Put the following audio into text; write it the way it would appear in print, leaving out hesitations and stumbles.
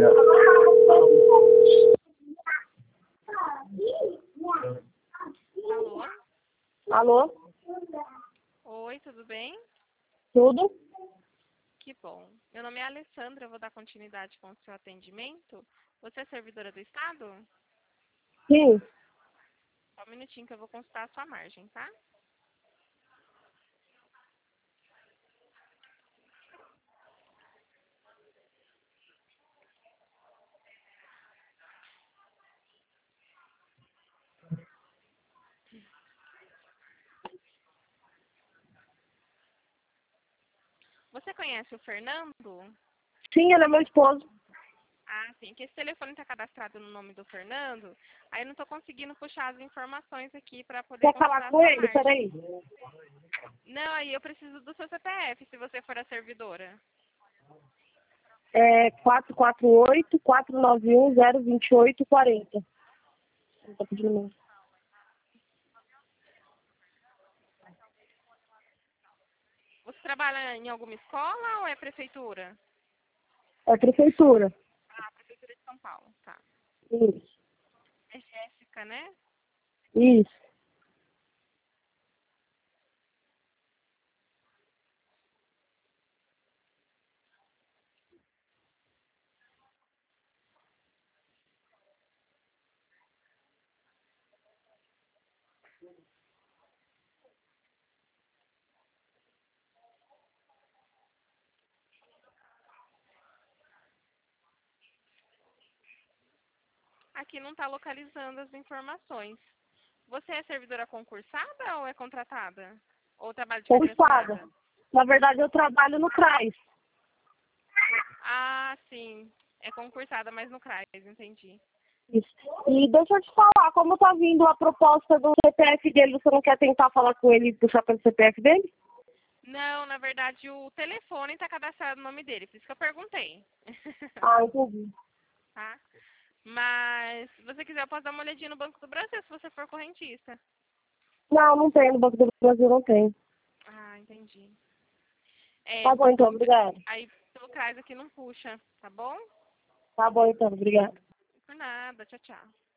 Alô? Alô? Oi, tudo bem? Tudo? Que bom. Meu nome é Alessandra, eu vou dar continuidade com o seu atendimento. Você é servidora do Estado? Sim. Só um minutinho que eu vou consultar a sua margem, tá? Você conhece o Fernando? Sim, ele é meu esposo. Ah, sim, que esse telefone está cadastrado no nome do Fernando, aí eu não estou conseguindo puxar as informações aqui para poder Quer consultar falar a com sua ele? margem. Peraí. Não, aí eu preciso do seu CPF, se você for a servidora. É 448-491-02840. Ele tá pedindo mesmo. Você trabalha em alguma escola ou é prefeitura? É prefeitura. Ah, Prefeitura de São Paulo, tá. Isso. É Jéssica, né? Isso. Aqui não está localizando as informações. Você é servidora concursada ou é contratada? Ou trabalha de carteira Concursada. assinada? Na verdade, eu trabalho no CRAS. Ah, sim. É concursada, mas no CRAS, entendi. Isso. E deixa eu te falar, como tá vindo a proposta do CPF dele, você não quer tentar falar com ele e puxar pelo CPF dele? Não, na verdade, o telefone está cadastrado no nome dele, por isso que eu perguntei. Ah, entendi. Tá? Mas, se você quiser, eu posso dar uma olhadinha no Banco do Brasil, se você for correntista. Não, não tem. No Banco do Brasil não tem. Ah, entendi. É, Tá bom, então. Obrigada. aí pelo CRAS aqui não puxa, tá bom? Tá bom, então. Obrigada. Por nada, tchau, tchau.